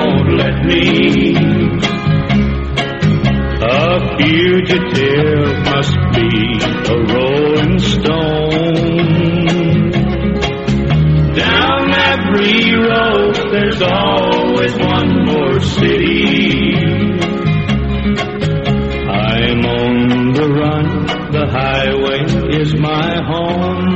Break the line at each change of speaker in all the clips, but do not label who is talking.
won't let me. A fugitive must be a rolling stone. Down every road there's always one more city. I'm on the run, the highway is my home.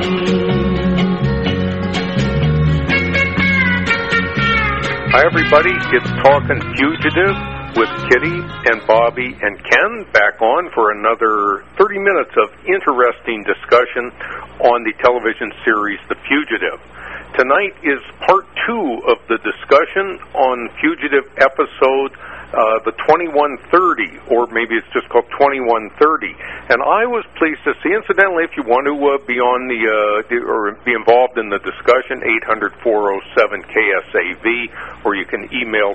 Hi everybody, it's Talkin' Fugitive with Kitty and Bobby and Ken back on for another 30 minutes of interesting discussion on the television series The Fugitive. Tonight is part 2 of the discussion on Fugitive episode the 2130, or maybe it's just called 2130. And I was pleased to see, incidentally, if you want to be on or be involved in the discussion, 800-407-KSAV, or you can email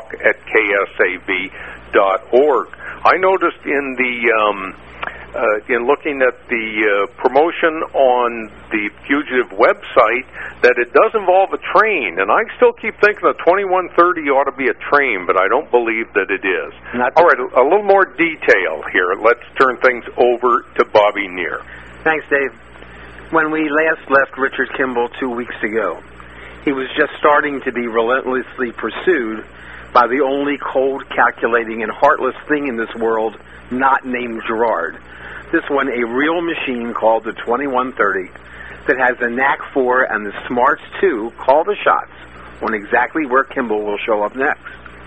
talk@ksav.org. I noticed in looking at the promotion on the Fugitive website that it does involve a train, and I still keep thinking the 2130 ought to be a train, but I don't believe that it is. All right, a little more detail here. Let's turn things over to Bobby Neer.
Thanks, Dave. When we last left Richard Kimball 2 weeks ago, he was just starting to be relentlessly pursued by the only cold, calculating, and heartless thing in this world not named Gerard. This one, a real machine called the 2130 that has the knack for and the smarts to call the shots on exactly where Kimball will show up next.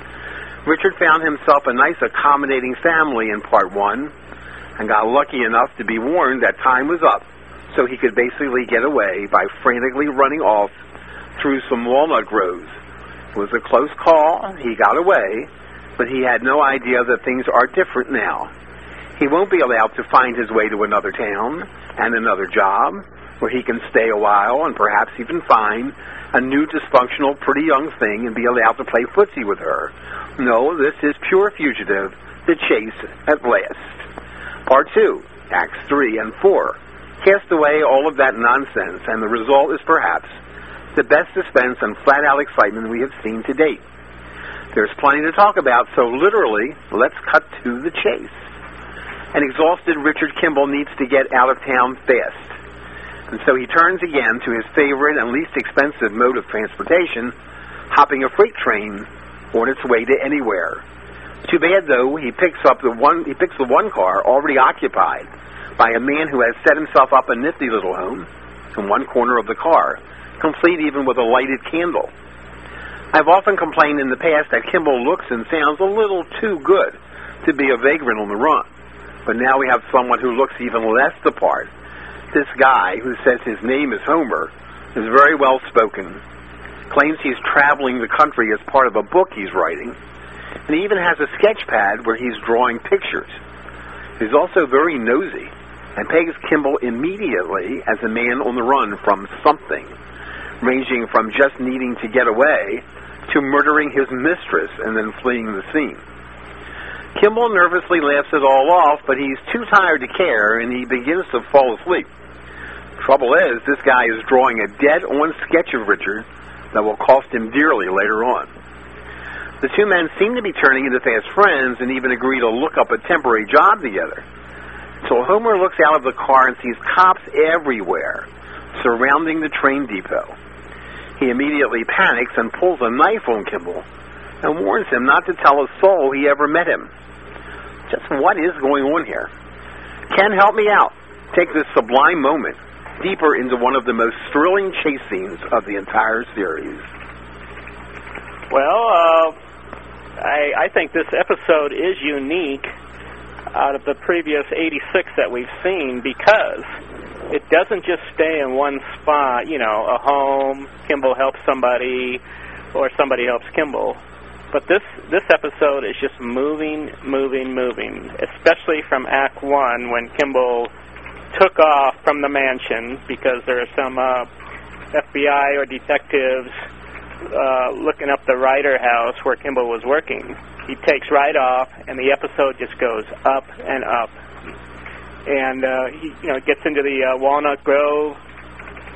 Richard found himself a nice accommodating family in part 1 and got lucky enough to be warned that time was up so he could basically get away by frantically running off through some walnut groves. It was a close call. He got away, but he had no idea that things are different now. He won't be allowed to find his way to another town and another job where he can stay a while and perhaps even find a new dysfunctional pretty young thing and be allowed to play footsie with her. No, this is pure Fugitive, the chase at last. Part 2, Acts 3 and 4. Cast away all of that nonsense, and the result is perhaps the best suspense and flat-out excitement we have seen to date. There's plenty to talk about, so literally, let's cut to the chase. An exhausted Richard Kimball needs to get out of town fast. And so he turns again to his favorite and least expensive mode of transportation, hopping a freight train on its way to anywhere. Too bad, though, he picks the one car already occupied by a man who has set himself up a nifty little home in one corner of the car, complete even with a lighted candle. I've often complained in the past that Kimball looks and sounds a little too good to be a vagrant on the run. But now we have someone who looks even less the part. This guy, who says his name is Homer, is very well spoken, claims he's traveling the country as part of a book he's writing, and he even has a sketch pad where he's drawing pictures. He's also very nosy and pegs Kimball immediately as a man on the run from something, ranging from just needing to get away to murdering his mistress and then fleeing the scene. Kimball nervously laughs it all off, but he's too tired to care, and he begins to fall asleep. Trouble is, this guy is drawing a dead-on sketch of Richard that will cost him dearly later on. The two men seem to be turning into fast friends and even agree to look up a temporary job together. So Homer looks out of the car and sees cops everywhere, surrounding the train depot. He immediately panics and pulls a knife on Kimball and warns him not to tell a soul he ever met him. Just what is going on here? Ken, help me out. Take this sublime moment deeper into one of the most thrilling chase scenes of the entire series.
Well, I think this episode is unique out of the previous 86 that we've seen because it doesn't just stay in one spot, a home, Kimball helps somebody, or somebody helps Kimball. But this episode is just moving, especially from Act 1 when Kimball took off from the mansion because there are some FBI or detectives looking up the Ryder house where Kimball was working. He takes right off, and the episode just goes up and up. And he gets into the Walnut Grove,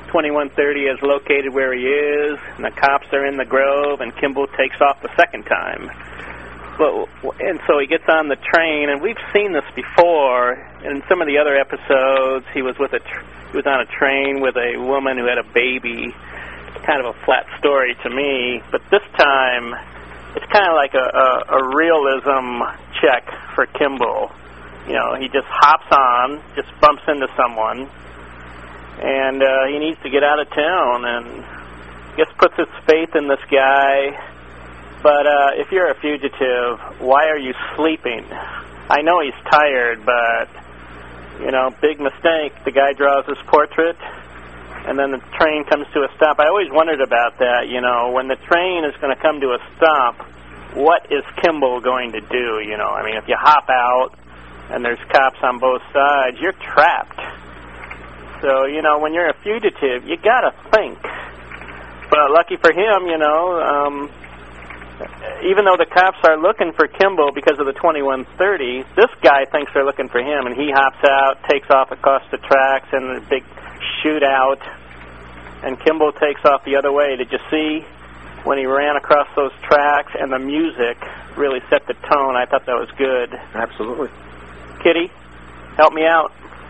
2130 is located where he is, and the cops are in the grove, and Kimball takes off the second time. And so he gets on the train, and we've seen this before. In some of the other episodes, he was on a train with a woman who had a baby. It's kind of a flat story to me, but this time it's kind of like a realism check for Kimball. You know, he just hops on, just bumps into someone, and he needs to get out of town, and just puts his faith in this guy. But if you're a fugitive, why are you sleeping? I know he's tired, but, you know, big mistake. The guy draws his portrait, and then the train comes to a stop. I always wondered about that, you know. When the train is going to come to a stop, what is Kimball going to do, you know? I mean, if you hop out and there's cops on both sides, you're trapped. So, you know, when you're a fugitive, you got to think. But lucky for him, you know, even though the cops are looking for Kimball because of the 2130, this guy thinks they're looking for him, and he hops out, takes off across the tracks, and a big shootout, and Kimball takes off the other way. Did you see when he ran across those tracks, and the music really set the tone? I thought that was good.
Absolutely.
Kitty, help me out.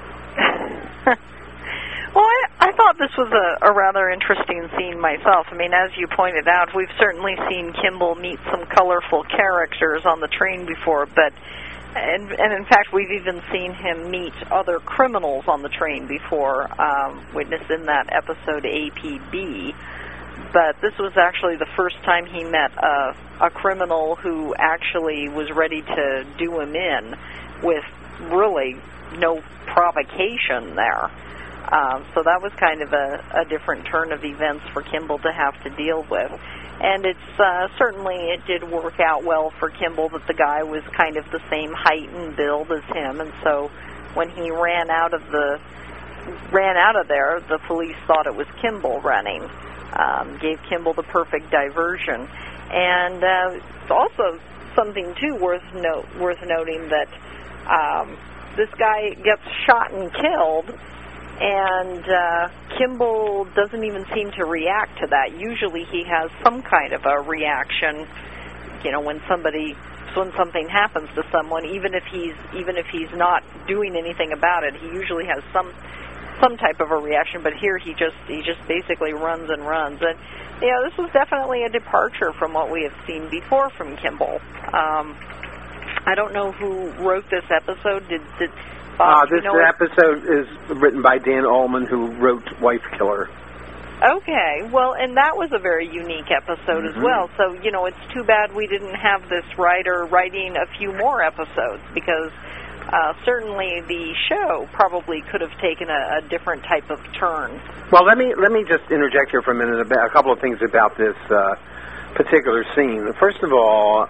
Well, I thought this was a rather interesting scene myself. I mean, as you pointed out, we've certainly seen Kimball meet some colorful characters on the train before, and in fact, we've even seen him meet other criminals on the train before, witnessed in that episode APB. But this was actually the first time he met a criminal who actually was ready to do him in with really no provocation there. So that was kind of a different turn of events for Kimball to have to deal with. And it's certainly it did work out well for Kimball that the guy was kind of the same height and build as him, and so when he ran out of there, the police thought it was Kimball running. Gave Kimball the perfect diversion. And also something too worth noting that this guy gets shot and killed, and Kimball doesn't even seem to react to that. Usually he has some kind of a reaction, you know, when something happens to someone, even if he's not doing anything about it, he usually has some type of a reaction. But here he just basically runs and runs. And you know, this was definitely a departure from what we have seen before from Kimball. I don't know who wrote this episode. Did Bob,
this episode is written by Dan Ullman, who wrote Wife Killer.
Okay, well, and that was a very unique episode as well. So, you know, it's too bad we didn't have this writer writing a few more episodes, because certainly the show probably could have taken a different type of turn.
Well, let me just interject here for a minute about a couple of things about this particular scene. First of all,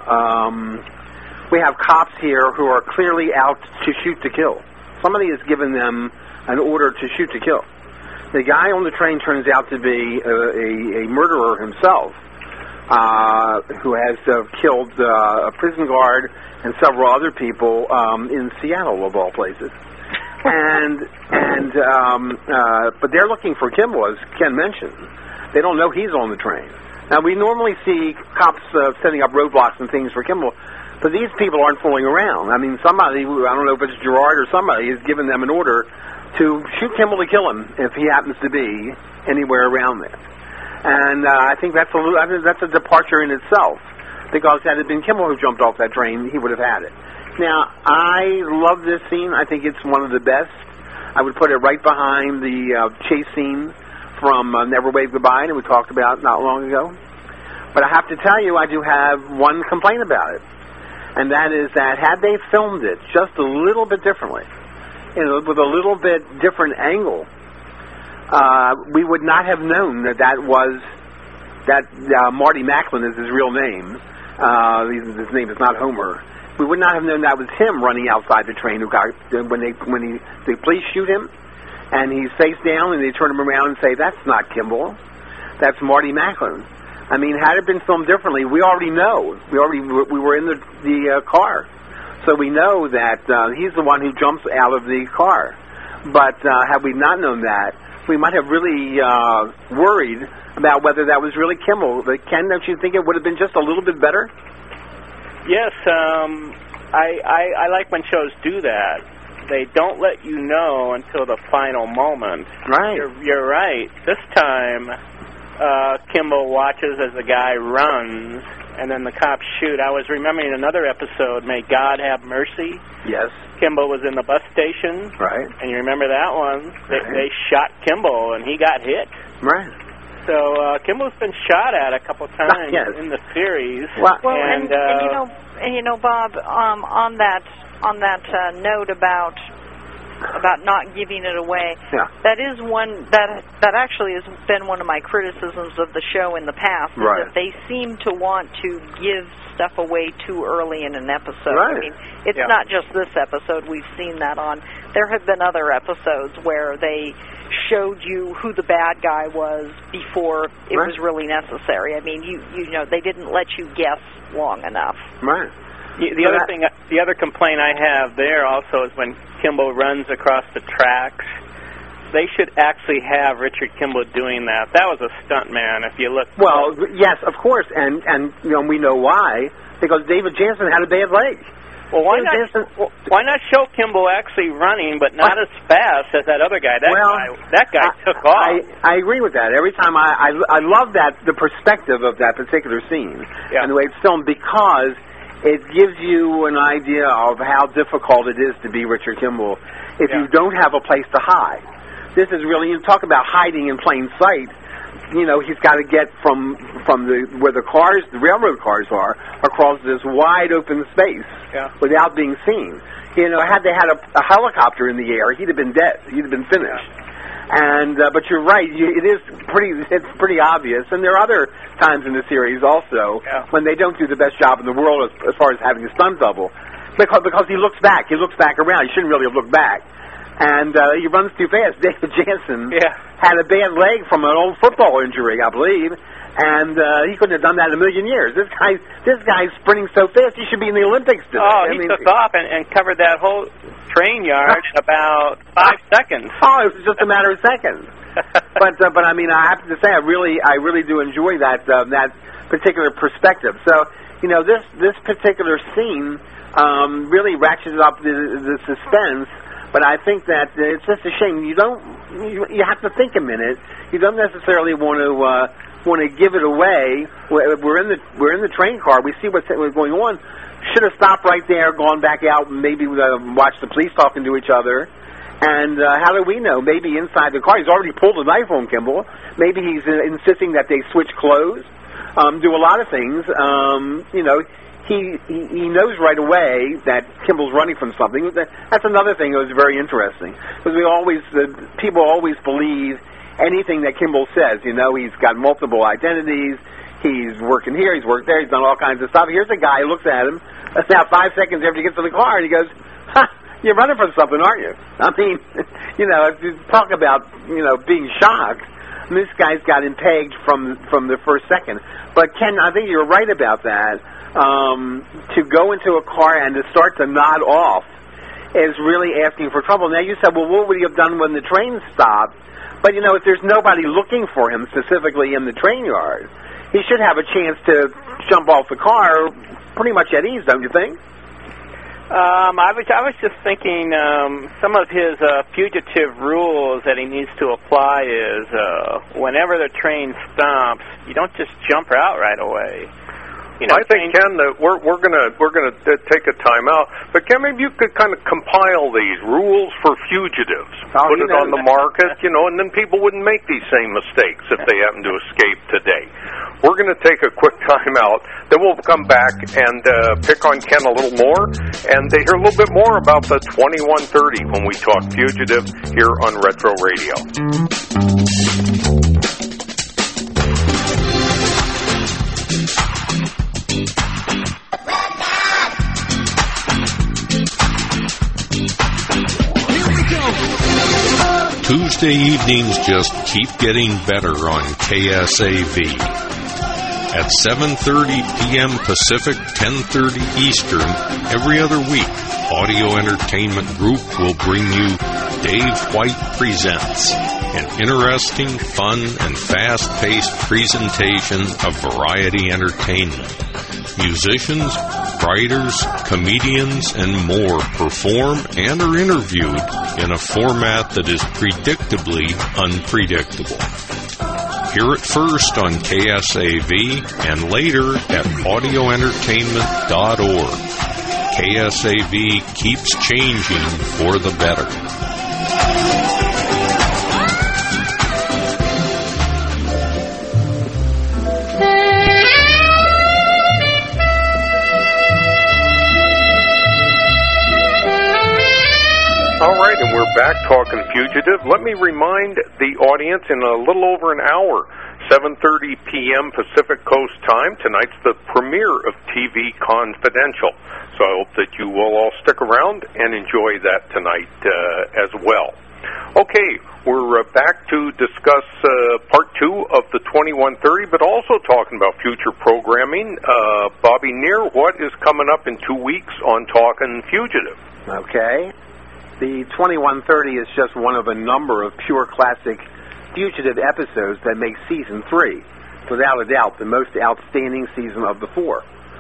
we have cops here who are clearly out to shoot to kill. Somebody has given them an order to shoot to kill. The guy on the train turns out to be a murderer himself, who has killed a prison guard and several other people in Seattle, of all places. But they're looking for Kimball, as Ken mentioned. They don't know he's on the train. Now, we normally see cops setting up roadblocks and things for Kimball, but these people aren't fooling around. I mean, somebody, I don't know if it's Gerard or somebody, has given them an order to shoot Kimball to kill him if he happens to be anywhere around there. And I think that's a departure in itself, because had it been Kimball who jumped off that train, he would have had it. Now, I love this scene. I think it's one of the best. I would put it right behind the chase scene from Never Wave Goodbye that we talked about not long ago. But I have to tell you, I do have one complaint about it, and that is that had they filmed it just a little bit differently, with a little bit different angle, we would not have known that Marty Macklin is his real name. His name is not Homer. We would not have known that was him running outside the train who got when the police shoot him, and he's face down, and they turn him around and say, "That's not Kimball. That's Marty Macklin." I mean, had it been filmed differently, we already know. We were in the car, so we know that he's the one who jumps out of the car. But had we not known that, we might have really worried about whether that was really Kimball. But Ken, don't you think it would have been just a little bit better?
Yes, I like when shows do that. They don't let you know until the final moment.
Right.
You're right. This time, Kimball watches as the guy runs, and then the cops shoot. I was remembering another episode, May God Have Mercy.
Yes.
Kimball was in the bus station.
Right.
And you remember that one?
Right.
They shot Kimball, and he got hit.
Right.
So Kimball's been shot at a couple times in the series.
Well, and you know, Bob, on that note about not giving it away, that is one that actually has been one of my criticisms of the show in the past.
Right.
That they seem to want to give stuff away too early in an episode.
Right.
I mean, it's not just this episode. We've seen that on. There have been other episodes where they showed you who the bad guy was before it was really necessary. I mean, you know, they didn't let you guess long enough.
Right.
The other complaint I have there also is when Kimball runs across the tracks. They should actually have Richard Kimball doing that. That was a stunt man, if you look.
Well, yes, of course, and you know, we know why, because David Jansen had a bad leg.
Well, why not show Kimball actually running, but not as fast as that other guy? That guy took off.
I agree with that. Every time I love that, the perspective of that particular scene and the way it's filmed, because it gives you an idea of how difficult it is to be Richard Kimball if you don't have a place to hide. This is really, you talk about hiding in plain sight. You know, he's got to get from where the railroad cars are, across this wide open space without being seen. You know, had they had a helicopter in the air, he'd have been dead. He'd have been finished. And but you're right, it's pretty obvious. And there are other times in the series also when they don't do the best job in the world as far as having a stunt double, because he looks back around. He shouldn't really have looked back. And he runs too fast. David Jansen had a bad leg from an old football injury, I believe, and he couldn't have done that in a million years. This guy's sprinting so fast, he should be in the Olympics today.
Oh, he took off and covered that whole train yard in about 5 seconds.
Oh, it was just a matter of seconds. but I mean, I have to say, I really do enjoy that particular perspective. So, you know, this particular scene really ratchets up the suspense. But I think that it's just a shame. You have to think a minute. You don't necessarily want to give it away. We're in the train car. We see what's going on. Should have stopped right there, gone back out, and maybe watched the police talking to each other. And how do we know? Maybe inside the car, he's already pulled a knife on Kimball. Maybe he's insisting that they switch clothes, do a lot of things. You know. He knows right away that Kimball's running from something. That's another thing that was very interesting, because people always believe anything that Kimball says. You know, he's got multiple identities. He's working here. He's worked there. He's done all kinds of stuff. Here's a guy who looks at him. That's now 5 seconds after he gets to the car, and he goes, "Ha, you're running from something, aren't you?" I mean, you know, if you talk about being shocked. This guy's got him pegged from the first second. But Ken, I think you're right about that. To go into a car and to start to nod off is really asking for trouble. Now, you said, well, what would he have done when the train stopped? But, you know, if there's nobody looking for him specifically in the train yard, he should have a chance to jump off the car pretty much at ease, don't you think?
I was just thinking some of his fugitive rules that he needs to apply is whenever the train stops, you don't just jump out right away. You know,
I think, Ken, that we're gonna take a time out. But Ken, maybe you could kind of compile these rules for fugitives, put it on the market, you know, and then people wouldn't make these same mistakes if they happen to escape today. We're going to take a quick time out. Then we'll come back and pick on Ken a little more and hear a little bit more about the 2130 when we talk fugitive here on Retro Radio.
Tuesday evenings just keep getting better on KSAV. At 7:30 p.m. Pacific, 10:30 Eastern, every other week, Audio Entertainment Group will bring you Dave White Presents, an interesting, fun, and fast-paced presentation of variety entertainment. Musicians, writers, comedians, and more perform and are interviewed in a format that is predictably unpredictable. Hear it first on KSAV and later at audioentertainment.org. KSAV keeps changing for the better.
All right, and we're back talking Fugitive. Let me remind the audience in a little over an hour, 7:30 p.m. Pacific Coast time. Tonight's the premiere of TV Confidential. So I hope that you will all stick around and enjoy that tonight as well. Okay, we're back to discuss part 2 of the 2130, but also talking about future programming. Bobby Neer, what is coming up in 2 weeks on Talking Fugitive?
Okay. The 2130 is just one of a number of pure classic Fugitive episodes that make Season 3, without a doubt, the most outstanding season of the 4.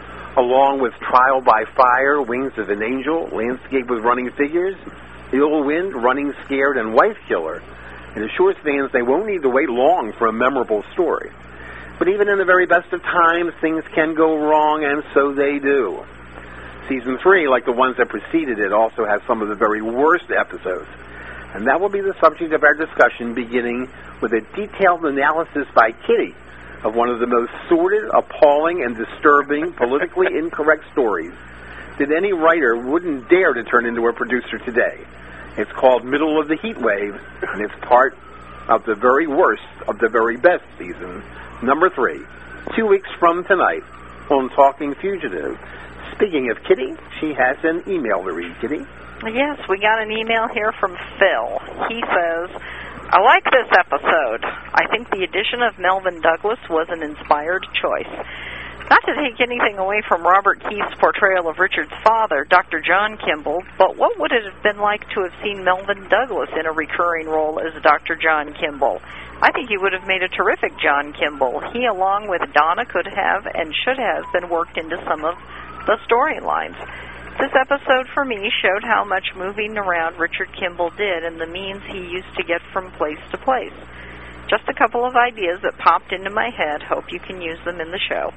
Along with Trial by Fire, Wings of an Angel, Landscape with Running Figures, Ill Wind, Running Scared, and Wife Killer, it assures fans they won't need to wait long for a memorable story. But even in the very best of times, things can go wrong, and so they do. Season 3, like the ones that preceded it, also has some of the very worst episodes. And that will be the subject of our discussion, beginning with a detailed analysis by Kitty of one of the most sordid, appalling, and disturbing, politically incorrect stories that any writer wouldn't dare to turn into a producer today. It's called Middle of the Heat Wave, and it's part of the very worst of the very best season, number 3, 2 weeks from tonight on Talking Fugitive. Speaking of Kitty, she has an email to read. Kitty?
Yes, we got an email here from Phil. He says, I like this episode. I think the addition of Melvyn Douglas was an inspired choice. Not to take anything away from Robert Keith's portrayal of Richard's father, Dr. John Kimball, but what would it have been like to have seen Melvyn Douglas in a recurring role as Dr. John Kimball? I think he would have made a terrific John Kimball. He, along with Donna, could have and should have been worked into some of the storylines. This episode for me showed how much moving around Richard Kimball did and the means he used to get from place to place. Just a couple of ideas that popped into my head. Hope you can use them in the show.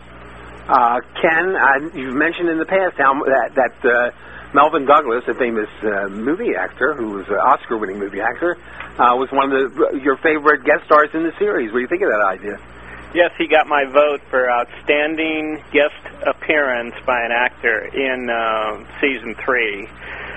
Ken, you've mentioned in the past how that Melvyn Douglas, a famous movie actor who was an Oscar-winning movie actor, was one of your favorite guest stars in the series. What do you think of that idea?
Yes, he got my vote for outstanding guest appearance by an actor in Season 3.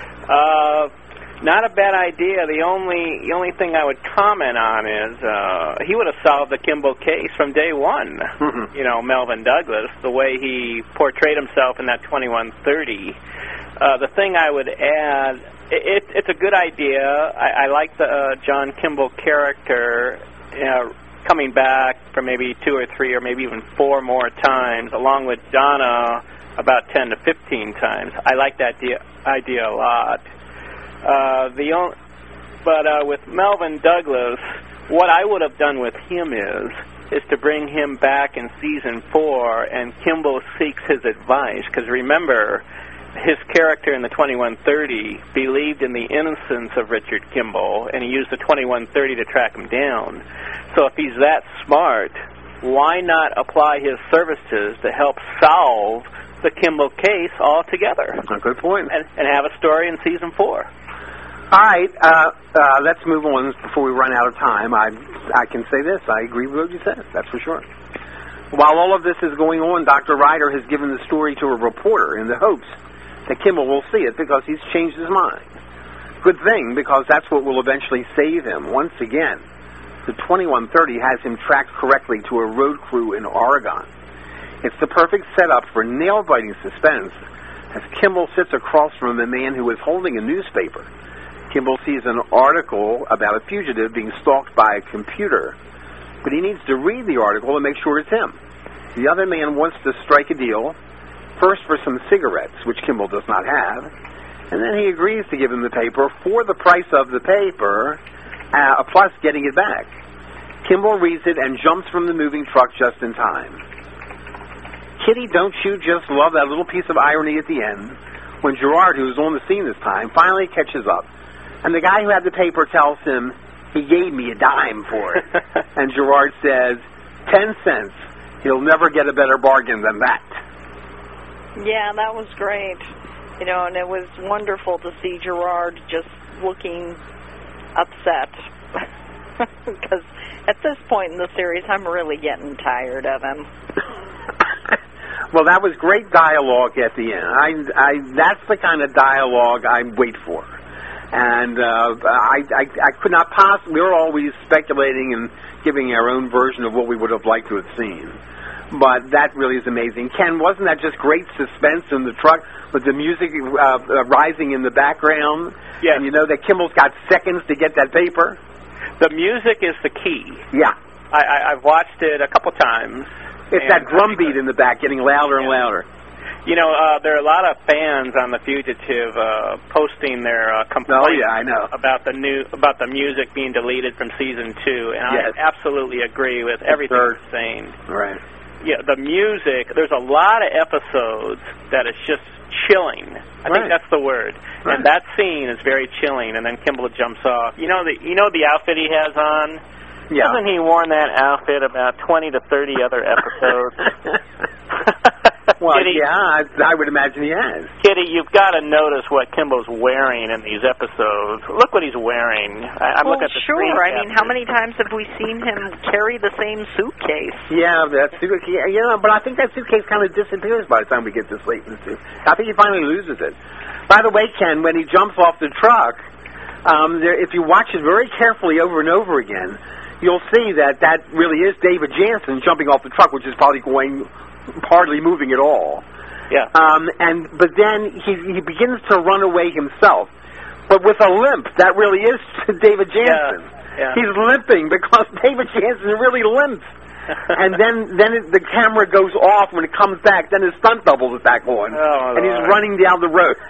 Not a bad idea. The only thing I would comment on is he would have solved the Kimball case from day one. Mm-hmm. You know, Melvyn Douglas, the way he portrayed himself in that 2130. The thing I would add, it's a good idea. I like the John Kimball character coming back for maybe 2 or 3 or maybe even 4 more times, along with Donna about 10 to 15 times. I like that idea a lot. But with Melvyn Douglas, what I would have done with him is to bring him back in Season 4, and Kimball seeks his advice, because remember, his character in the 2130 believed in the innocence of Richard Kimball, and he used the 2130 to track him down. So if he's that smart, why not apply his services to help solve the Kimball case altogether?
A good point.
And have a story in Season 4.
All right, let's move on before we run out of time. I can say this. I agree with what you said. That's for sure. While all of this is going on, Dr. Ryder has given the story to a reporter in the hopes that Kimball will see it because he's changed his mind. Good thing, because that's what will eventually save him. Once again, the 2130 has him tracked correctly to a road crew in Oregon. It's the perfect setup for nail-biting suspense as Kimball sits across from a man who is holding a newspaper. Kimball sees an article about a fugitive being stalked by a computer, but he needs to read the article and make sure it's him. The other man wants to strike a deal, first for some cigarettes, which Kimball does not have, And then he agrees to give him the paper for the price of the paper, plus getting it back. Kimball reads it and jumps from the moving truck just in time. Kitty, don't you just love that little piece of irony at the end when Gerard, who was on the scene this time, finally catches up. And the guy who had the paper tells him, he gave me a dime for it. And Gerard says, 10 cents. He'll never get a better bargain than that.
Yeah, that was great. You know, and it was wonderful to see Gerard just looking upset. Because at this point in the series, I'm really getting tired of him.
Well, that was great dialogue at the end. That's the kind of dialogue I wait for. And I could not possibly... We were always speculating and giving our own version of what we would have liked to have seen. But that really is amazing. Ken, wasn't that just great suspense in the truck with the music rising in the background?
Yes.
And you know that Kimball's got seconds to get that paper?
The music is the key.
Yeah.
I've watched it a couple times.
It's that drum beat in the back getting louder and louder.
You know, there are a lot of fans on The Fugitive posting their complaints about the music being deleted from season 2, and I absolutely agree with everything you're saying.
Right.
Yeah, the music. There's a lot of episodes that is just chilling. I think that's the word. Right. And that scene is very chilling. And then Kimball jumps off. You know the outfit he has on. Yeah. Hasn't he worn that outfit about 20 to 30 other episodes?
Well,
Kitty,
yeah, I would imagine he has.
Kitty, you've got to notice what Kimball's wearing in these episodes. Look what he's wearing. I'm looking at the
sure.
screen
I mean, how many times have we seen him carry the same suitcase?
Yeah, that suitcase. Yeah, but I think that suitcase kind of disappears by the time we get this late in the season. I think he finally loses it. By the way, Ken, when he jumps off the truck, if you watch it very carefully over and over again, you'll see that really is David Jansen jumping off the truck, which is probably hardly moving at all.
Yeah.
But then he begins to run away himself, but with a limp. That really is David Jansen.
Yeah.
He's limping because David Jansen really limps. And then the camera goes off when it comes back. Then his stunt double is back on, and he's running down the road.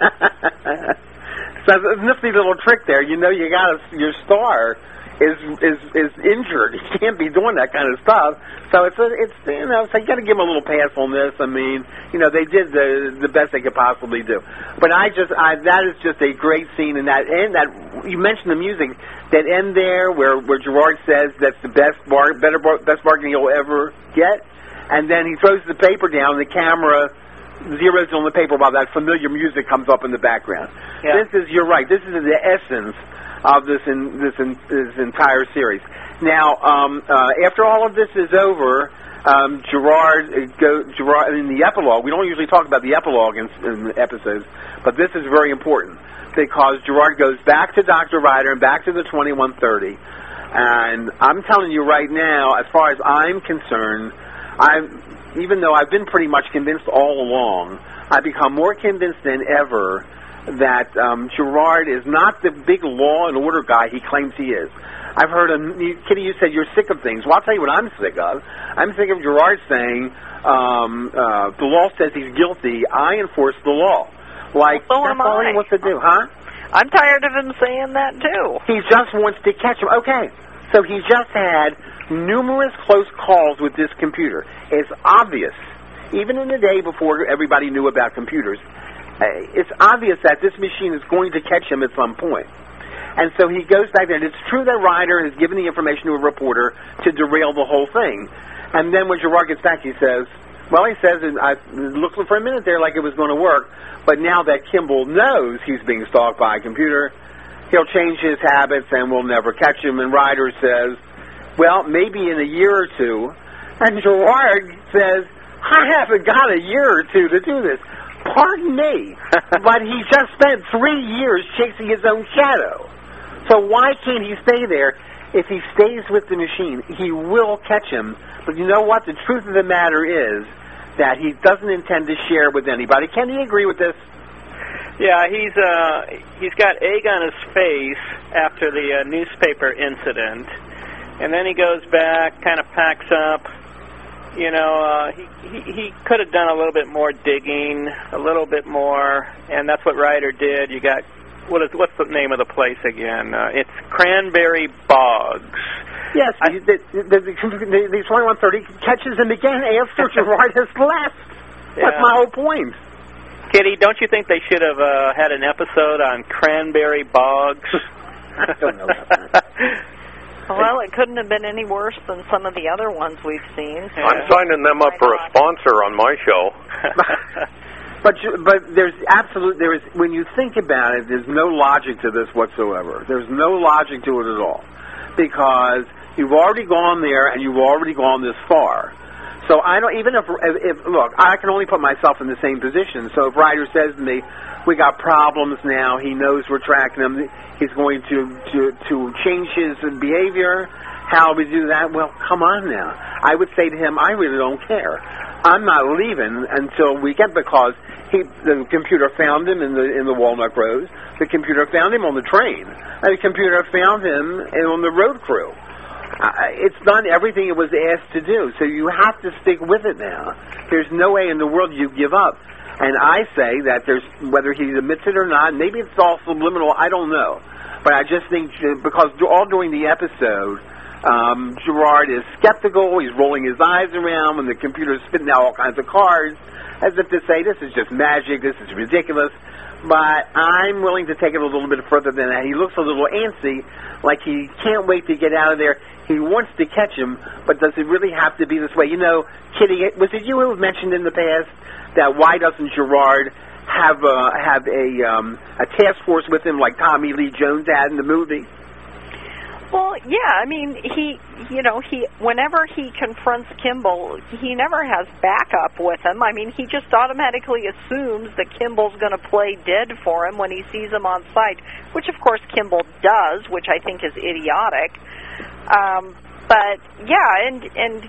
So it's a nifty little trick there. You know, your star is injured. He can't be doing that kind of stuff. So it's so you got to give him a little pass on this. I mean, they did the best they could possibly do. But that is just a great scene. And that you mentioned the music, that end there where Gerard says that's the best bargain he'll ever get, and then he throws the paper down. The camera zeroes in on the paper while that familiar music comes up in the background. Yeah. You're right. This is the essence of this entire series. Now, after all of this is over, Gerard in the epilogue. We don't usually talk about the epilogue in episodes, but this is very important because Gerard goes back to Dr. Ryder and back to the 2130. And I'm telling you right now, as far as I'm concerned, even though I've been pretty much convinced all along, I've become more convinced than ever that Gerard is not the big law and order guy he claims he is. I've heard him, Kitty, you said you're sick of things. Well, I'll tell you what I'm sick of. I'm sick of Gerard saying, the law says he's guilty, I enforce the law. Like,
so
that's all he wants to do, huh?
I'm tired of him saying that, too.
He just wants to catch him. Okay, so he just had numerous close calls with this computer. It's obvious, even in the day before everybody knew about computers, it's obvious that this machine is going to catch him at some point. And so he goes back there, and it's true that Ryder has given the information to a reporter to derail the whole thing. And then when Gerard gets back, he says, I looked for a minute there like it was going to work, but now that Kimball knows he's being stalked by a computer, he'll change his habits and we'll never catch him. And Ryder says, well, maybe in a year or two. And Gerard says, I haven't got a year or two to do this. Pardon me, but he just spent 3 years chasing his own shadow. So why can't he stay there? If he stays with the machine, he will catch him. But you know what? The truth of the matter is that he doesn't intend to share with anybody. Can he agree with this?
Yeah, he's got egg on his face after the newspaper incident, and then he goes back, kind of packs up, You know, he could have done a little bit more digging, a little bit more, and that's what Ryder did. You got, what's the name of the place again? It's Cranberry Bogs.
Yes, the 2130 catches him again after Gerard has left. Yeah. That's my whole point.
Kitty, don't you think they should have had an episode on Cranberry Bogs?
I don't know about that.
Well, it couldn't have been any worse than some of the other ones we've seen.
Yeah. I'm signing them up for a sponsor on my show.
But when you think about it, there's no logic to this whatsoever. There's no logic to it at all, because you've already gone there and you've already gone this far. So I don't, even if look, I can only put myself in the same position. So if Ryder says to me, we got problems now, he knows we're tracking him, he's going to change his behavior, how we do that? Well, come on now. I would say to him, I really don't care. I'm not leaving until we get, because the computer found him in the Walnut Rose, the computer found him on the train, and the computer found him on the road crew. It's done everything it was asked to do, so you have to stick with it now. There's no way in the world you give up. And I say that there's, whether he admits it or not, maybe it's all subliminal, I don't know. But I just think, because all during the episode, Gerard is skeptical, he's rolling his eyes around when the computer's spitting out all kinds of cards, as if to say, this is just magic, this is ridiculous. But I'm willing to take it a little bit further than that. He looks a little antsy, like he can't wait to get out of there. He wants to catch him, but does it really have to be this way? You know, Kitty, was it you who mentioned in the past that why doesn't Gerard have a task force with him like Tommy Lee Jones had in the movie?
Well, yeah, I mean, whenever he confronts Kimball, he never has backup with him. I mean, he just automatically assumes that Kimball's going to play dead for him when he sees him on sight, which, of course, Kimball does, which I think is idiotic. But, yeah, and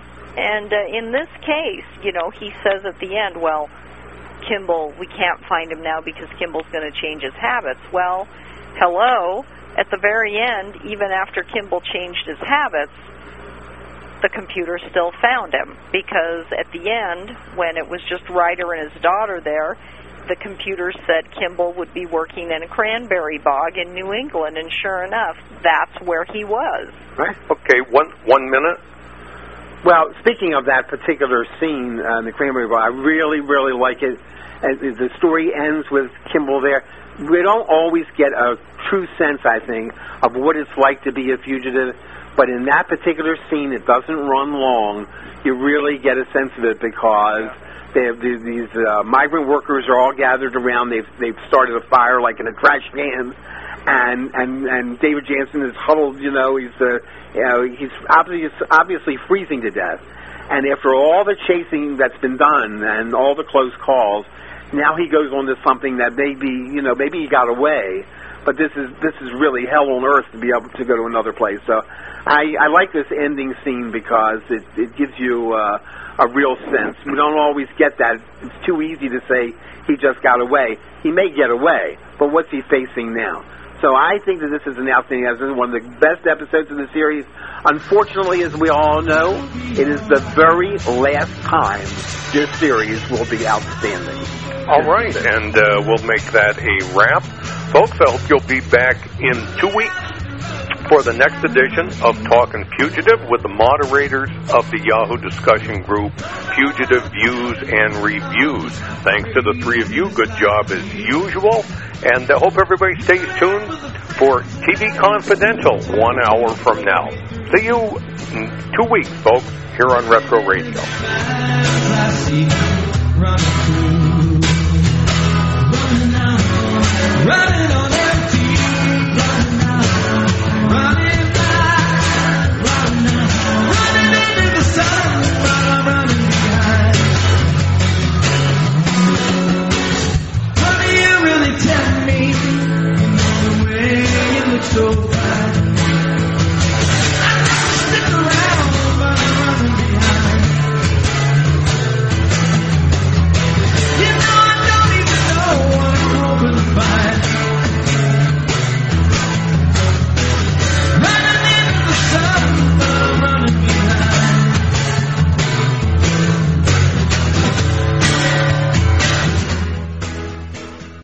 in this case, he says at the end, well, Kimball, we can't find him now because Kimball's going to change his habits. Well, hello. At the very end, even after Kimball changed his habits, the computer still found him, because at the end, when it was just Ryder and his daughter there, the computer said Kimball would be working in a cranberry bog in New England, and sure enough, that's where he was.
Right. Okay, one minute.
Well, speaking of that particular scene in the cranberry bog, I really, really like it. The story ends with Kimball there. We don't always get a true sense, I think, of what it's like to be a fugitive, but in that particular scene, it doesn't run long. You really get a sense of it, because they have these migrant workers are all gathered around. They've started a fire like in a trash can, and David Jansen is huddled. He's obviously freezing to death. And after all the chasing that's been done and all the close calls, now he goes on to something that maybe he got away, but this is really hell on earth to be able to go to another place. So I like this ending scene because it gives you a real sense. We don't always get that. It's too easy to say he just got away. He may get away, but what's he facing now? So I think that this is an outstanding episode, one of the best episodes of the series. Unfortunately, as we all know, it is the very last time this series will be outstanding.
All right, and we'll make that a wrap. Folks, I hope you'll be back in 2 weeks for the next edition of Talkin' Fugitive with the moderators of the Yahoo discussion group, Fugitive Views and Reviews. Thanks to the three of you. Good job as usual. And I hope everybody stays tuned for TV Confidential 1 hour from now. See you in 2 weeks, folks, here on Retro Radio.